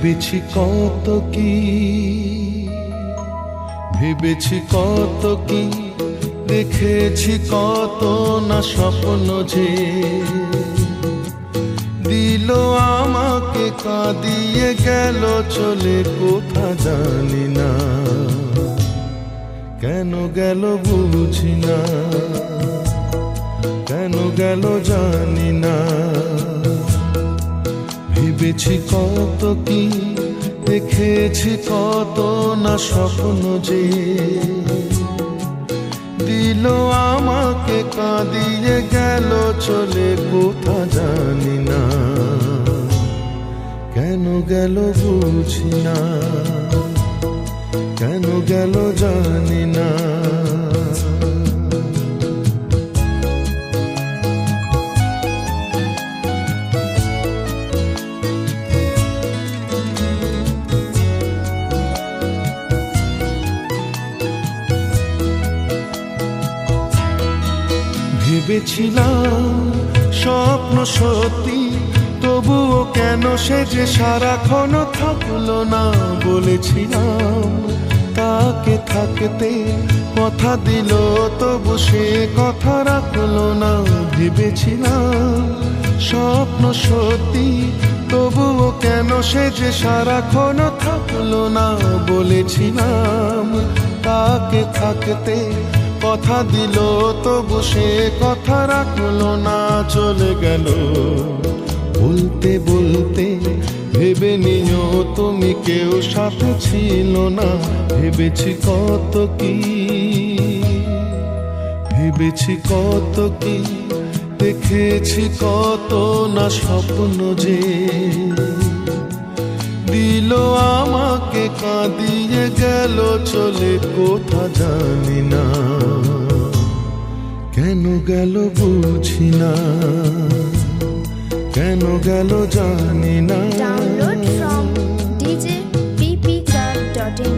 ভেবেছি কত কি, ভেবেছি কত কি, দেখেছি কত না স্বপ্ন যে দিল আমাকে কাঁদিয়ে গেল চলে কোথা জানি না, কেন গেল বুঝি না, কেন গেল জানি না। ভেবেছি কত কি, দেখেছি কত না স্বপ্ন যে দিল আমাকে কাঁদিয়ে গেল চলে কোথা জানি না, কেন গেল বুঝি না, কেন গেল জানি না। ভেবেছিলাম স্বপ্ন সত্যি, তবুও কেন সে যে সারাক্ষণ থাকলো না। বলেছিলাম তাকে থাকতে, কথা দিল তবু সে কথা রাখলো না। ভেবেছিলাম স্বপ্ন সত্যি, তবুও কেন সে যে সারাক্ষণ থাকলো না। বলেছিলাম তাকে থাকতে, কথা দিল তবু সে কথা রাখলো না। চলে গেল বলতে বলতে, ভেবে নিও তুমি কেউ সাথে ছিল না। ভেবেছি কত কি, ভেবেছি কত কি, দেখেছি কত না স্বপ্ন যে দিল আমাকে কাঁদিয়ে গেল চলে কোথা জানি না, কেন গেল বুঝি না, কেন গেল জানি না। Download from djppclub.in.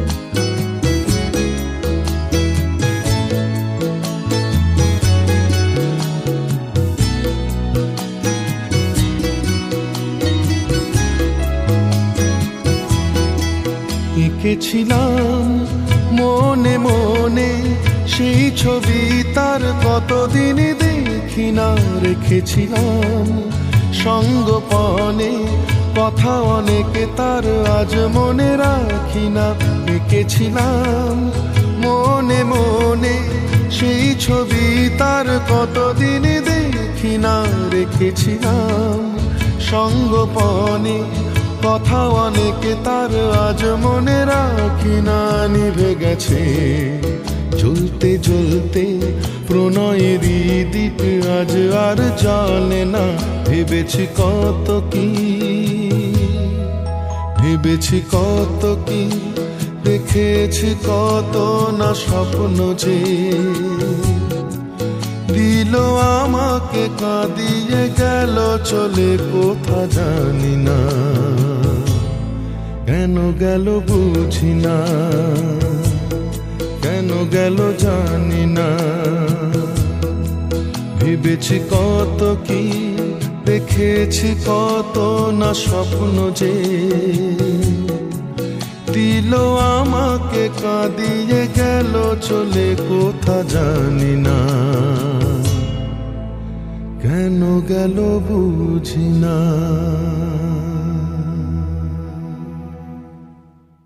এঁকেছিলাম মনে মনে সেই ছবি, তার কতদিন দেখি না। রেখেছিলাম সঙ্গোপনে কথা অনেকে, তার আজ মনে রাখি না। এঁকেছিলাম মনে মনে সেই ছবি, তার কতদিন দেখি না। রেখেছিলাম সঙ্গোপনে কথা অনেকে, তার আজ মনে রাখি না। নিভে গেছে জ্বলতে জ্বলতে প্রণয়েরই দীপ, আজ আর জ্বলে না। ভেবেছি কত কি, ভেবেছি কত কি, দেখেছি কত না স্বপ্ন যে দিল আমাকে কাঁদিয়ে গেল চলে কোথা জানি না, কেন গেল বুঝি না, কেন গেল জানি না। ভেবেছি কত কি, দেখেছি কত না স্বপ্ন যে দিল আমাকে কাঁদিয়ে গেল চলে কোথা জানি না, কেন গেল বুঝি না।